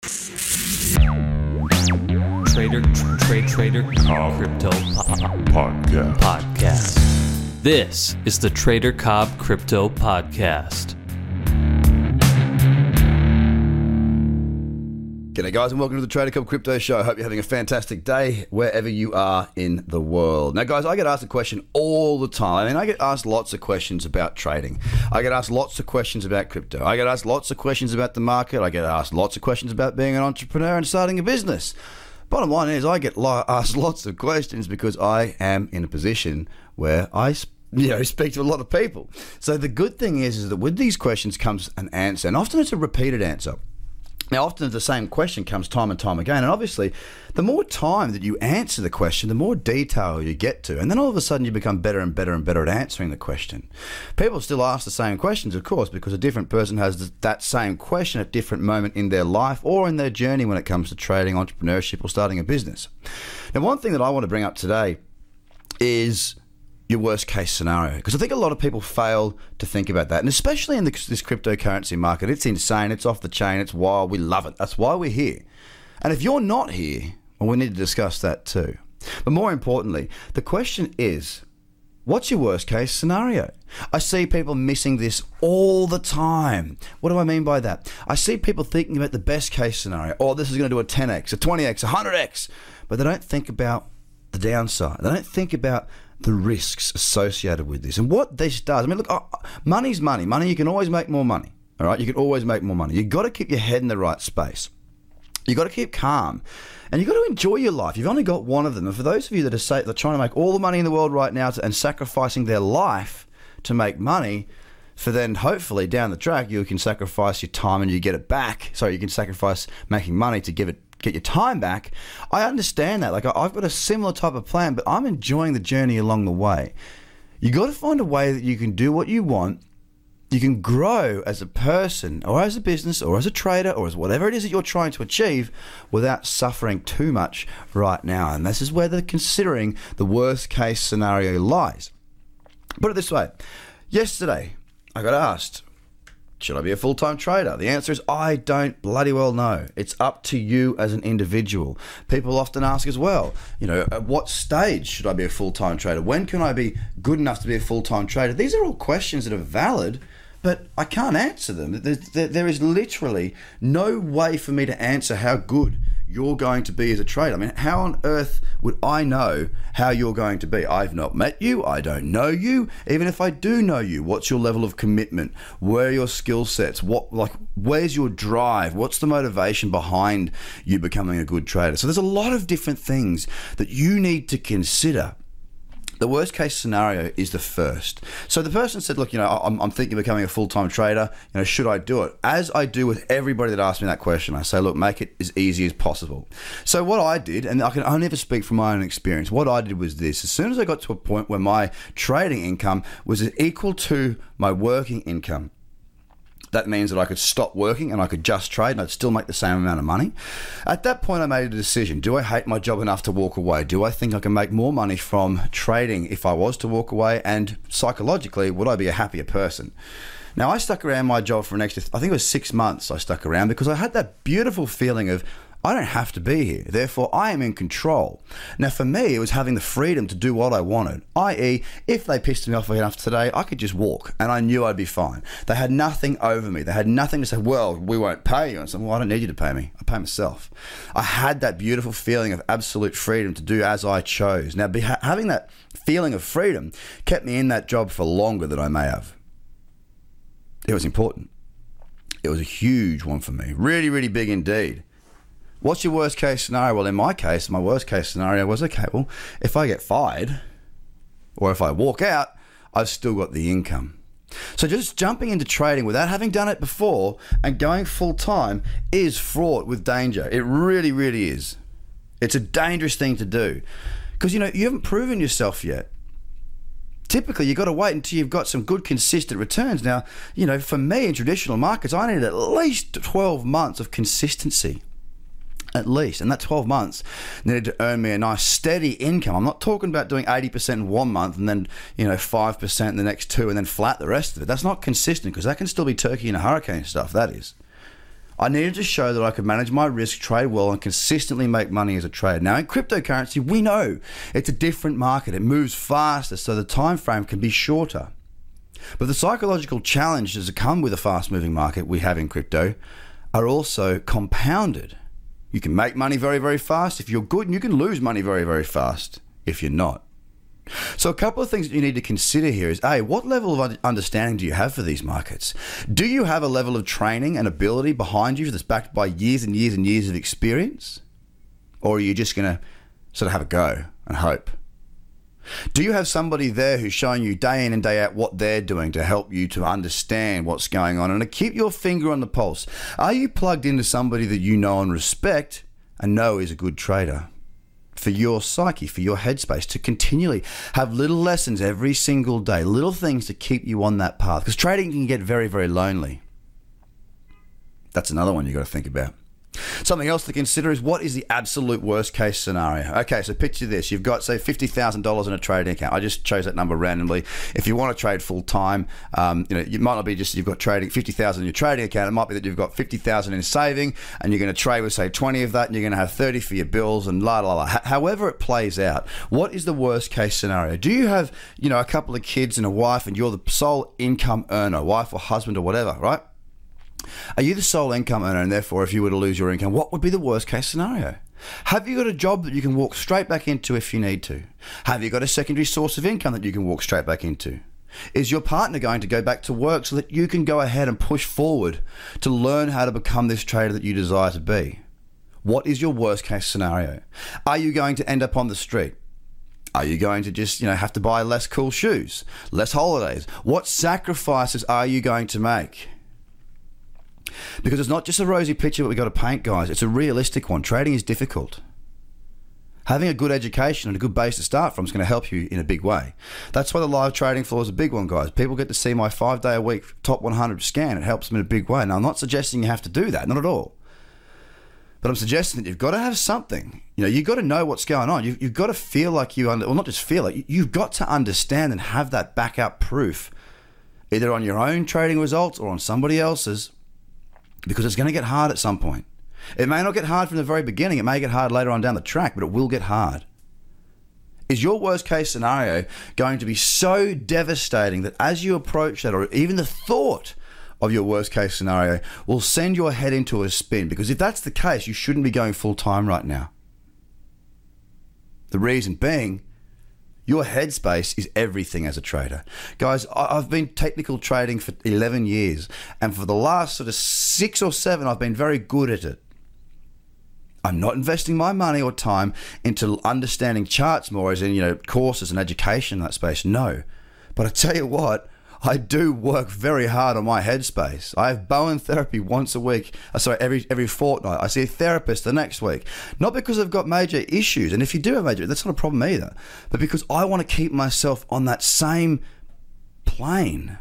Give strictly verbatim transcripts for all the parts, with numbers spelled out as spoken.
Trader, trade, trader, Cobb Crypto po- Podcast. Podcast. This is the Trader Cobb Crypto Podcast. G'day guys and welcome to the Trader Cobb Crypto Show. Hope you're having a fantastic day wherever you are in the world. Now guys, I get asked a question all the time. I mean, I get asked lots of questions about trading. I get asked lots of questions about crypto. I get asked lots of questions about the market. I get asked lots of questions about being an entrepreneur and starting a business. Bottom line is I get lo- asked lots of questions because I am in a position where I sp- you know, speak to a lot of people. So the good thing is, is that with these questions comes an answer, and often it's a repeated answer. Now, often the same question comes time and time again, and obviously, the more time that you answer the question, the more detail you get to, and then all of a sudden you become better and better and better at answering the question. People still ask the same questions, of course, because a different person has that same question at a different moment in their life or in their journey when it comes to trading, entrepreneurship, or starting a business. Now, one thing that I want to bring up today is your worst case scenario, because I think a lot of people fail to think about that, and especially in the, this cryptocurrency market. It's insane, it's off the chain, it's wild, we love it. That's why we're here. And if you're not here, well, we need to discuss that too. But more importantly, the question is, what's your worst case scenario? I see people missing this all the time. What do I mean by that? I see people thinking about the best case scenario. Oh, this is going to do a ten X, a twenty X, a one hundred X, but they don't think about the downside. They don't think about the risks associated with this and what this does. I mean, look, oh, money's money. Money, you can always make more money. All right, you can always make more money. You've got to keep your head in the right space. You've got to keep calm, and you've got to enjoy your life. You've only got one of them. And for those of you that are, say, that are trying to make all the money in the world right now to, and sacrificing their life to make money, for then hopefully down the track you can sacrifice your time and you get it back. So you can sacrifice making money to give it get your time back. I understand that. Like, I've got a similar type of plan, but I'm enjoying the journey along the way. You got to find a way that you can do what you want. You can grow as a person or as a business or as a trader or as whatever it is that you're trying to achieve without suffering too much right now. And this is where the considering the worst case scenario lies. Put it this way. Yesterday, I got asked, should I be a full-time trader? The answer is I don't bloody well know. It's up to you as an individual. People often ask as well, you know, at what stage should I be a full-time trader? When can I be good enough to be a full-time trader? These are all questions that are valid, but I can't answer them. There, there is literally no way for me to answer how good you're going to be as a trader. I mean, how on earth would I know how you're going to be? I've not met you. I don't know you. Even if I do know you, what's your level of commitment? Where are your skill sets? What, like, where's your drive? What's the motivation behind you becoming a good trader? So there's a lot of different things that you need to consider. The worst case scenario is the first. So the person said, look, you know, I'm, I'm thinking of becoming a full-time trader. You know, should I do it? As I do with everybody that asks me that question, I say, look, make it as easy as possible. So what I did, and I can only ever speak from my own experience, what I did was this. As soon as I got to a point where my trading income was equal to my working income, that means that I could stop working and I could just trade and I'd still make the same amount of money. At that point, I made a decision. Do I hate my job enough to walk away? Do I think I can make more money from trading if I was to walk away? And psychologically, would I be a happier person? Now, I stuck around my job for an extra, I think it was six months I stuck around because I had that beautiful feeling of, I don't have to be here, therefore I am in control. Now for me, it was having the freedom to do what I wanted, that is, if they pissed me off enough today, I could just walk and I knew I'd be fine. They had nothing over me. They had nothing to say, well, we won't pay you. And I said, well, I don't need you to pay me. I pay myself. I had that beautiful feeling of absolute freedom to do as I chose. Now, be, having that feeling of freedom kept me in that job for longer than I may have. It was important. It was a huge one for me. Really, really big indeed. What's your worst case scenario? Well, in my case, my worst case scenario was, okay, well, if I get fired or if I walk out, I've still got the income. So just jumping into trading without having done it before and going full time is fraught with danger. It really, really is. It's a dangerous thing to do because, you know, you haven't proven yourself yet. Typically, you've got to wait until you've got some good, consistent returns. Now, you know, for me in traditional markets, I needed at least twelve months of consistency. At least, and that twelve months needed to earn me a nice steady income. I'm not talking about doing eighty percent in one month and then, you know, five percent in the next two and then flat the rest of it. That's not consistent because that can still be turkey in a hurricane stuff, that is. I needed to show that I could manage my risk, trade well, and consistently make money as a trader. Now, in cryptocurrency, we know it's a different market. It moves faster, so the time frame can be shorter. But the psychological challenges that come with a fast-moving market we have in crypto are also compounded. You can make money very, very fast if you're good, and you can lose money very, very fast if you're not. So a couple of things that you need to consider here is, A, what level of understanding do you have for these markets? Do you have a level of training and ability behind you that's backed by years and years and years of experience? Or are you just going to sort of have a go and hope? Do you have somebody there who's showing you day in and day out what they're doing to help you to understand what's going on and to keep your finger on the pulse? Are you plugged into somebody that you know and respect and know is a good trader? For your psyche, for your headspace, to continually have little lessons every single day, little things to keep you on that path. Because trading can get very, very lonely. That's another one you've got to think about. Something else to consider is, what is the absolute worst case scenario? Okay, so picture this. You've got, say, fifty thousand dollars in a trading account. I just chose that number randomly. If you want to trade full time, um, you know, it might not be just you've got trading fifty thousand in your trading account. It might be that you've got fifty thousand in saving, and you're going to trade with, say, twenty of that, and you're going to have thirty for your bills, and la la la. H- however it plays out, what is the worst case scenario? Do you have, you know, a couple of kids and a wife, and you're the sole income earner, wife or husband or whatever, right? Are you the sole income earner, and therefore if you were to lose your income, what would be the worst case scenario? Have you got a job that you can walk straight back into if you need to? Have you got a secondary source of income that you can walk straight back into? Is your partner going to go back to work so that you can go ahead and push forward to learn how to become this trader that you desire to be? What is your worst case scenario? Are you going to end up on the street? Are you going to just, you know, have to buy less cool shoes, less holidays? What sacrifices are you going to make? Because it's not just a rosy picture that we've got to paint, guys. It's a realistic one. Trading is difficult. Having a good education and a good base to start from is going to help you in a big way. That's why the live trading floor is a big one, guys. People get to see my five-day-a-week top one hundred scan. It helps them in a big way. Now, I'm not suggesting you have to do that. Not at all. But I'm suggesting that you've got to have something. You know, you've got to know what's going on. You've, you've got to feel like you, under, well, not just feel like, you've got to understand and have that backup proof, either on your own trading results or on somebody else's, because it's going to get hard at some point. It may not get hard from the very beginning. It may get hard later on down the track, but it will get hard. Is your worst case scenario going to be so devastating that as you approach that, or even the thought of your worst case scenario will send your head into a spin? Because if that's the case, you shouldn't be going full time right now. The reason being, your headspace is everything as a trader. Guys, I've been technical trading for eleven years, and for the last sort of six or seven, I've been very good at it. I'm not investing my money or time into understanding charts more, as in, you know, courses and education in that space. No. But I tell you what, I do work very hard on my headspace. I have Bowen therapy once a week. Uh, sorry, every every fortnight. I see a therapist the next week. Not because I've got major issues, and if you do have major, that's not a problem either. But because I want to keep myself on that same plane.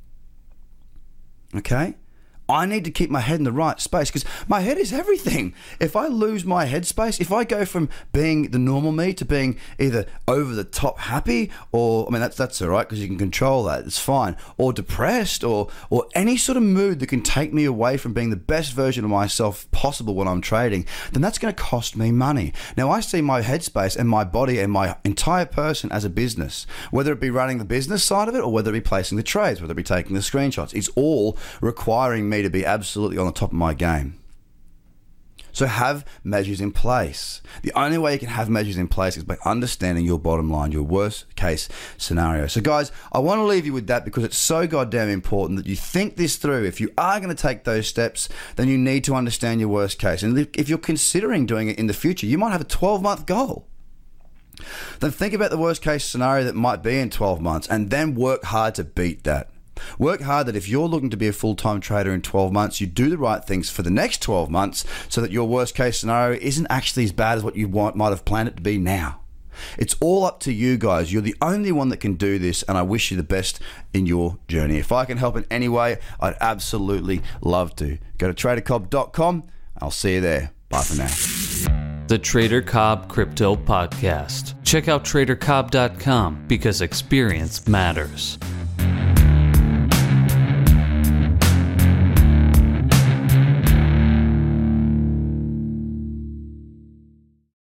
Okay? I need to keep my head in the right space, because my head is everything. If I lose my headspace, if I go from being the normal me to being either over the top happy, or, I mean, that's that's all right because you can control that, it's fine, or depressed, or or any sort of mood that can take me away from being the best version of myself possible when I'm trading, then that's going to cost me money. Now, I see my headspace and my body and my entire person as a business, whether it be running the business side of it or whether it be placing the trades, whether it be taking the screenshots. It's all requiring me to be absolutely on the top of my game. So have measures in place. The only way you can have measures in place is by understanding your bottom line, your worst case scenario. So guys, I want to leave you with that because it's so goddamn important that you think this through. If you are going to take those steps, then you need to understand your worst case. And if you're considering doing it in the future, you might have a twelve-month goal. Then think about the worst case scenario that might be in twelve months and then work hard to beat that. Work hard that if you're looking to be a full-time trader in twelve months, you do the right things for the next twelve months so that your worst-case scenario isn't actually as bad as what you want, might have planned it to be now. It's all up to you guys. You're the only one that can do this, and I wish you the best in your journey. If I can help in any way, I'd absolutely love to. Go to trader cobb dot com. I'll see you there. Bye for now. The Trader Cobb Crypto Podcast. Check out trader cobb dot com because experience matters.